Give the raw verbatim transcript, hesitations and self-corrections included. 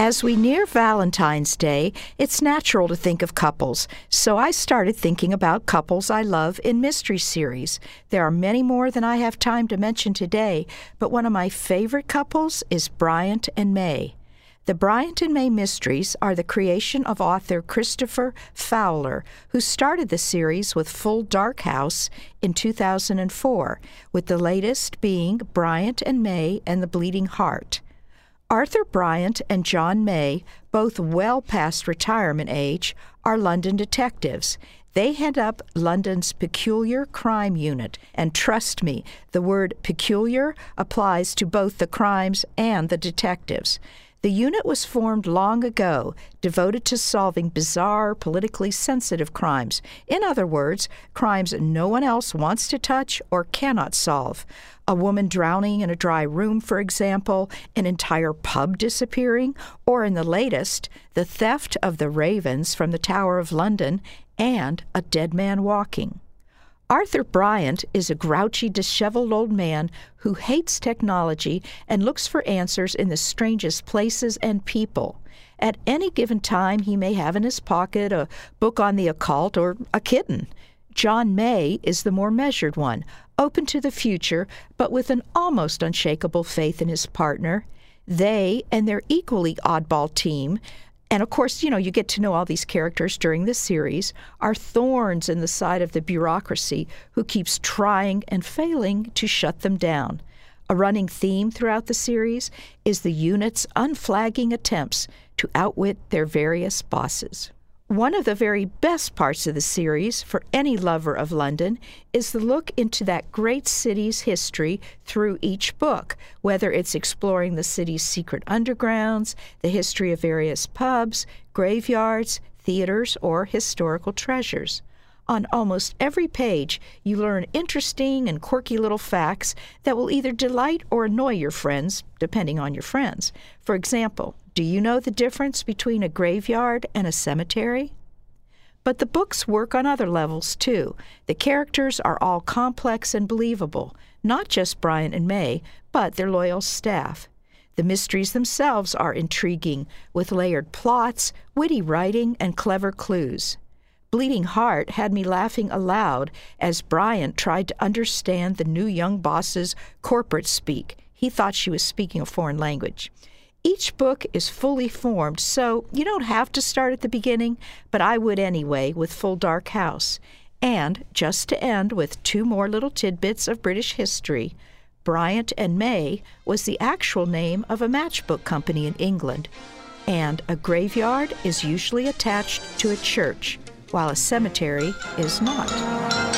As we near Valentine's Day, it's natural to think of couples, so I started thinking about couples I love in mystery series. There are many more than I have time to mention today, but one of my favorite couples is Bryant and May. The Bryant and May Mysteries are the creation of author Christopher Fowler, who started the series with Full Dark House in two thousand four, with the latest being Bryant and May and the Bleeding Heart. Arthur Bryant and John May, both well past retirement age, are London detectives. They head up London's Peculiar Crime Unit, and trust me, the word peculiar applies to both the crimes and the detectives. The unit was formed long ago, devoted to solving bizarre, politically sensitive crimes. In other words, crimes no one else wants to touch or cannot solve. A woman drowning in a dry room, for example, an entire pub disappearing, or in the latest, the theft of the ravens from the Tower of London, and a dead man walking. Arthur Bryant is a grouchy, disheveled old man who hates technology and looks for answers in the strangest places and people. At any given time, he may have in his pocket a book on the occult or a kitten. John May is the more measured one, open to the future, but with an almost unshakable faith in his partner. They and their equally oddball team, and of course, you know, you get to know all these characters during this series, are thorns in the side of the bureaucracy who keeps trying and failing to shut them down. A running theme throughout the series is the unit's unflagging attempts to outwit their various bosses. One of the very best parts of the series for any lover of London is the look into that great city's history through each book, whether it's exploring the city's secret undergrounds, the history of various pubs, graveyards, theaters, or historical treasures. On almost every page, you learn interesting and quirky little facts that will either delight or annoy your friends, depending on your friends. For example, do you know the difference between a graveyard and a cemetery? But the books work on other levels, too. The characters are all complex and believable, not just Bryant and May, but their loyal staff. The mysteries themselves are intriguing, with layered plots, witty writing, and clever clues. Bleeding Heart had me laughing aloud as Bryant tried to understand the new young boss's corporate speak. He thought she was speaking a foreign language. Each book is fully formed, so you don't have to start at the beginning, but I would anyway with Full Dark House. And, just to end with two more little tidbits of British history, Bryant and May was the actual name of a matchbook company in England, and a graveyard is usually attached to a church, while a cemetery is not.